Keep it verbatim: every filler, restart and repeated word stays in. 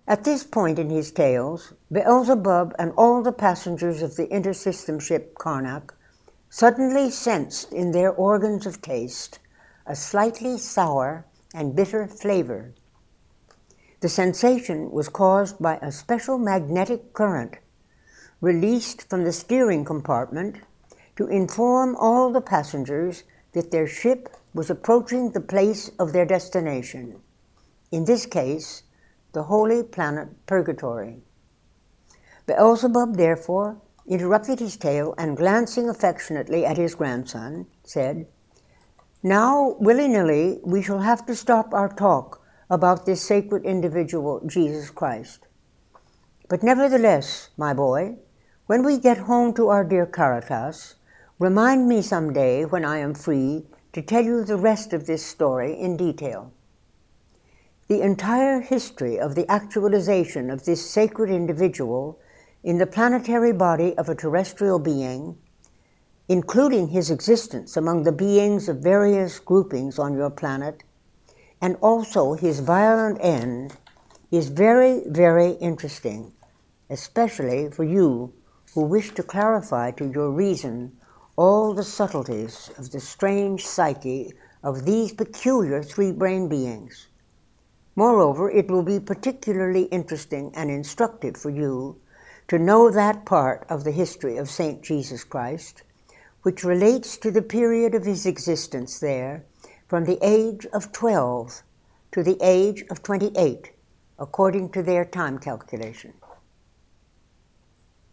At this point in his tales, Beelzebub and all the passengers of the intersystem ship Karnak suddenly sensed in their organs of taste a slightly sour and bitter flavor. The sensation was caused by a special magnetic current released from the steering compartment to inform all the passengers that their ship was approaching the place of their destination, in this case, the holy planet Purgatory. Beelzebub, therefore, interrupted his tale and, glancing affectionately at his grandson, said, "Now, willy-nilly, we shall have to stop our talk about this sacred individual, Jesus Christ. But nevertheless, my boy, when we get home to our dear Caritas, remind me some day when I am free to tell you the rest of this story in detail." The entire history of the actualization of this sacred individual in the planetary body of a terrestrial being, including his existence among the beings of various groupings on your planet, and also his violent end, is very, very interesting, especially for you who wish to clarify to your reason all the subtleties of the strange psyche of these peculiar three-brain beings. Moreover, it will be particularly interesting and instructive for you to know that part of the history of Saint Jesus Christ which relates to the period of his existence there from the age of twelve to the age of twenty-eight, according to their time calculation.